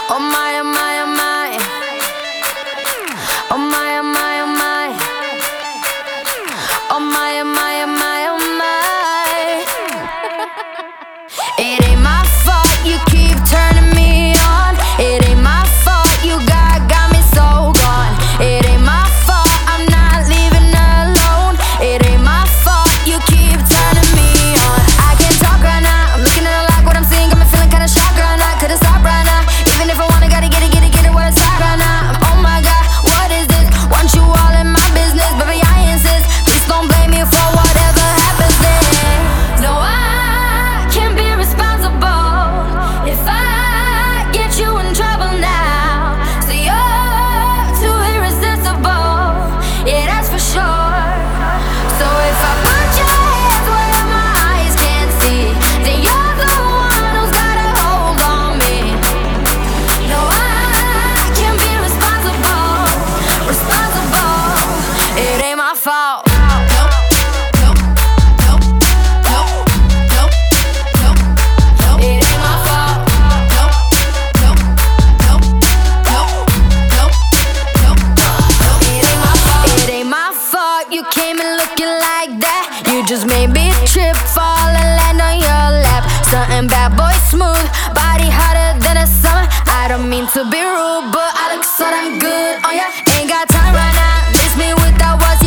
Oh my, oh my, oh my. Oh my, oh my, oh my. Oh my, oh my, oh my, oh my. It ain't my fault you keep turning me on. It ain't my fault you got me so gone. It ain't my fault I'm not leaving alone. It ain't my fault you keep turning me on. I can't talk right now, I'm looking at it like what I'm seeing. Got me feeling kinda shocked right now, couldn't stop right now. Even if I wanna, gotta get it what it's like right now. Oh my God, what is this? Want you all in my business, baby I insist. Please don't blame me for whatever happens then. No, I can't be responsible if I get you in trouble now. So you're too irresistible, yeah that's for sure. So if I put your hands where my eyes can't see, then you're the one who's got a hold on me. No, I can't be responsible. It ain't my fault. You came in looking like that. You just made me trip, fall and land on your lap. Something bad boy smooth, body hotter than the summer. I don't mean to be rude, but I look so damn good on ya. Ain't got time right now, miss me with that what's